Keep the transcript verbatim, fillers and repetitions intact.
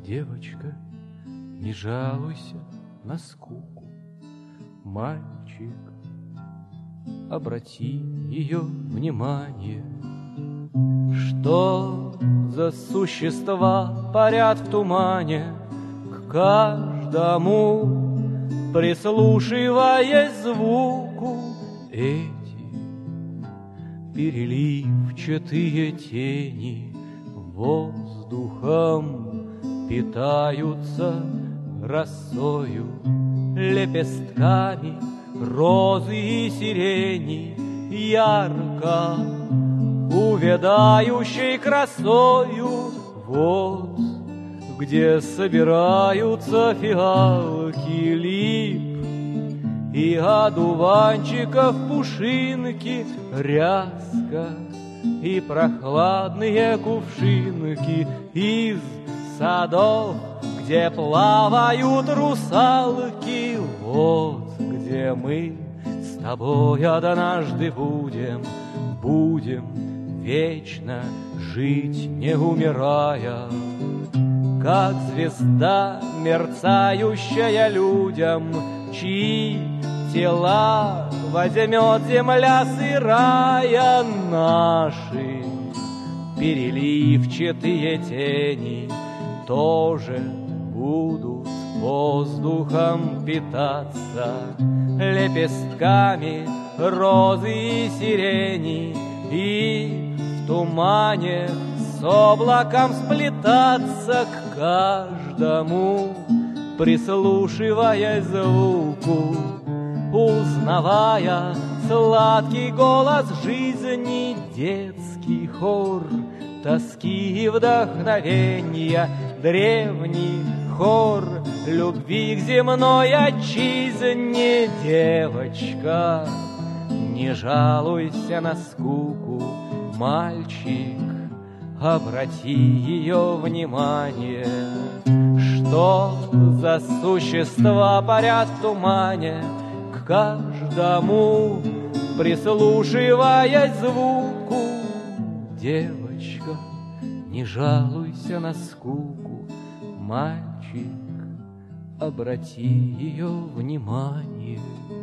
Девочка, не жалуйся на скуку. Мальчик, обрати ее внимание. Что за существа парят в тумане, к каждому прислушиваясь звуку? Эти переливчатые тени воздухом питаются росою, лепестками розы и сирени, ярко увядающей красою. Вот где собираются фиалки лип и одуванчиков пушинки, ряска и прохладные кувшинки из садов, где плавают русалки. Вот где мы с тобой однажды будем, будем вечно жить, не умирая, как звезда, мерцающая людям, чьи тела возьмет земля сырая. Наши переливчатые тени тоже будут воздухом питаться, лепестками розы и сирени, и в тумане с облаком сплетаться, к каждому прислушиваясь звуку, узнавая сладкий голос жизни, детский хор тоски и вдохновения, древний хор любви к земной отчизне. Девочка, не жалуйся на скуку. Мальчик, обрати ее внимание. Что за существа парят в тумане, к каждому прислушиваясь звуку? Девочка, не жалуйся на скуку. Мальчик, обрати ее внимание.